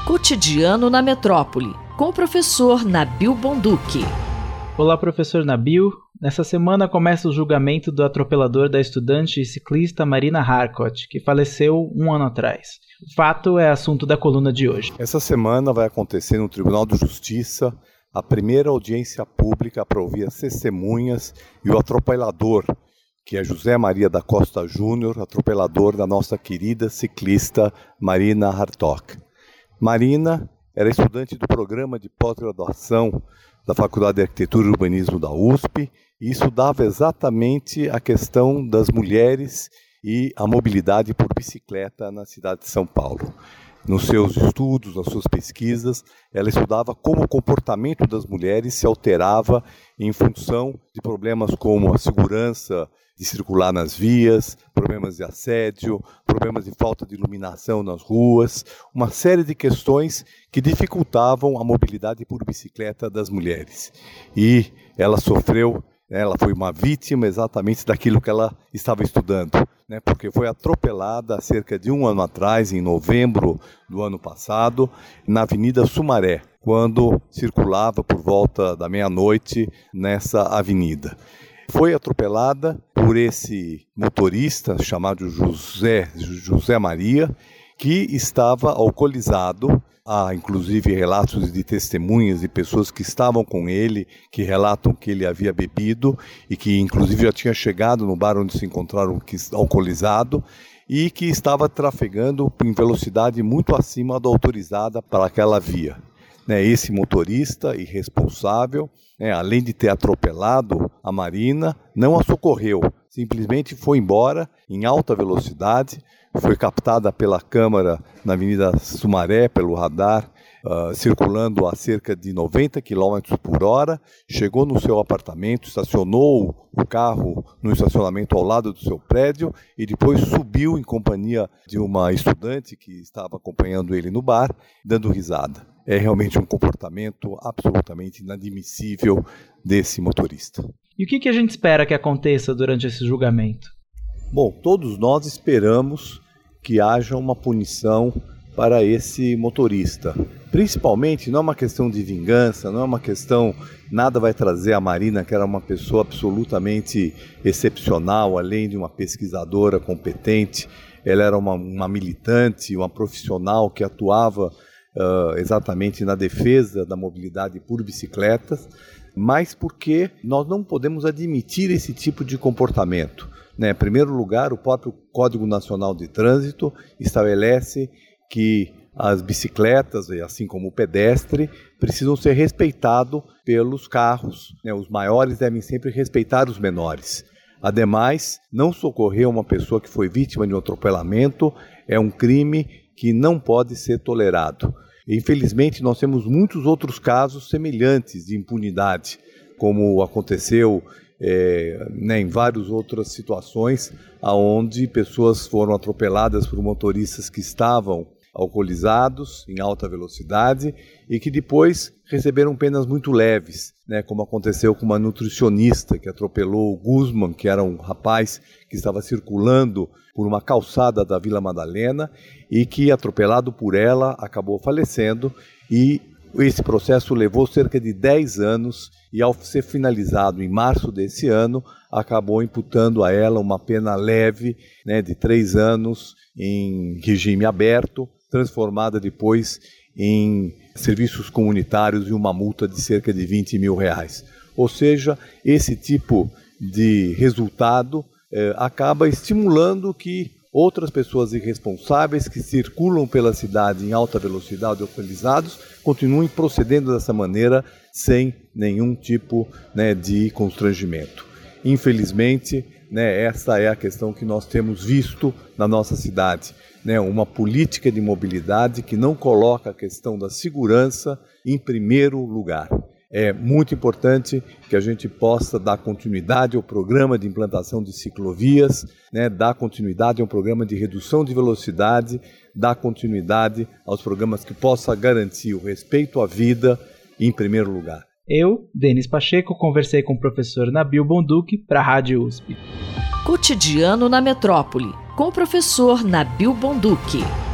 Cotidiano na Metrópole, com o professor Nabil Bonduki. Olá, professor Nabil. Nessa semana começa o julgamento do atropelador da estudante e ciclista Marina Harcott, que faleceu um ano atrás. O fato é assunto da coluna de hoje. Essa semana vai acontecer no Tribunal de Justiça a primeira audiência pública para ouvir as testemunhas e o atropelador, que é José Maria da Costa Júnior, atropelador da nossa querida ciclista Marina Harcott. Marina era estudante do programa de pós-graduação da Faculdade de Arquitetura e Urbanismo da USP e estudava exatamente a questão das mulheres e a mobilidade por bicicleta na cidade de São Paulo. Nos seus estudos, nas suas pesquisas, ela estudava como o comportamento das mulheres se alterava em função de problemas como a segurança de circular nas vias, problemas de assédio, problemas de falta de iluminação nas ruas, uma série de questões que dificultavam a mobilidade por bicicleta das mulheres. E ela foi uma vítima exatamente daquilo que ela estava estudando, porque foi atropelada há cerca de um ano atrás, em novembro do ano passado, na Avenida Sumaré, quando circulava por volta da meia-noite nessa avenida. Foi atropelada por esse motorista chamado José Maria, que estava alcoolizado. Há inclusive relatos de testemunhas de pessoas que estavam com ele, que relatam que ele havia bebido e que inclusive já tinha chegado no bar onde se encontraram alcoolizado e que estava trafegando em velocidade muito acima da autorizada para aquela via. Esse motorista irresponsável, além de ter atropelado a Marina, não a socorreu, simplesmente foi embora em alta velocidade, foi captada pela câmera na Avenida Sumaré, pelo radar, circulando a cerca de 90 km por hora, chegou no seu apartamento, estacionou o carro no estacionamento ao lado do seu prédio e depois subiu em companhia de uma estudante que estava acompanhando ele no bar, dando risada. É realmente um comportamento absolutamente inadmissível desse motorista. E o que a gente espera que aconteça durante esse julgamento? Bom, todos nós esperamos que haja uma punição para esse motorista. Principalmente, não é uma questão de vingança, não é uma questão, nada vai trazer a Marina, que era uma pessoa absolutamente excepcional, além de uma pesquisadora competente, ela era uma militante, uma profissional que atuava exatamente na defesa da mobilidade por bicicletas, mas porque nós não podemos admitir esse tipo de comportamento. Em primeiro lugar, o próprio Código Nacional de Trânsito estabelece que as bicicletas, assim como o pedestre, precisam ser respeitados pelos carros. Os maiores devem sempre respeitar os menores. Ademais, não socorrer uma pessoa que foi vítima de um atropelamento é um crime que não pode ser tolerado. Infelizmente, nós temos muitos outros casos semelhantes de impunidade, como aconteceu em várias outras situações, onde pessoas foram atropeladas por motoristas que estavam alcoolizados, em alta velocidade, e que depois receberam penas muito leves, como aconteceu com uma nutricionista que atropelou o Guzman, que era um rapaz que estava circulando por uma calçada da Vila Madalena e que, atropelado por ela, acabou falecendo, e esse processo levou cerca de 10 anos e, ao ser finalizado em março desse ano, acabou imputando a ela uma pena leve, de 3 anos em regime aberto, transformada depois em serviços comunitários e uma multa de cerca de R$20 mil. Ou seja, esse tipo de resultado acaba estimulando que outras pessoas irresponsáveis que circulam pela cidade em alta velocidade alcoolizados continuem procedendo dessa maneira sem nenhum tipo de constrangimento. Infelizmente, essa é a questão que nós temos visto na nossa cidade. Uma política de mobilidade que não coloca a questão da segurança em primeiro lugar. É muito importante que a gente possa dar continuidade ao programa de implantação de ciclovias, dar continuidade ao programa de redução de velocidade, dar continuidade aos programas que possam garantir o respeito à vida em primeiro lugar. Eu, Denis Pacheco, conversei com o professor Nabil Bonduki para a Rádio USP. Cotidiano na Metrópole, com o professor Nabil Bonduki.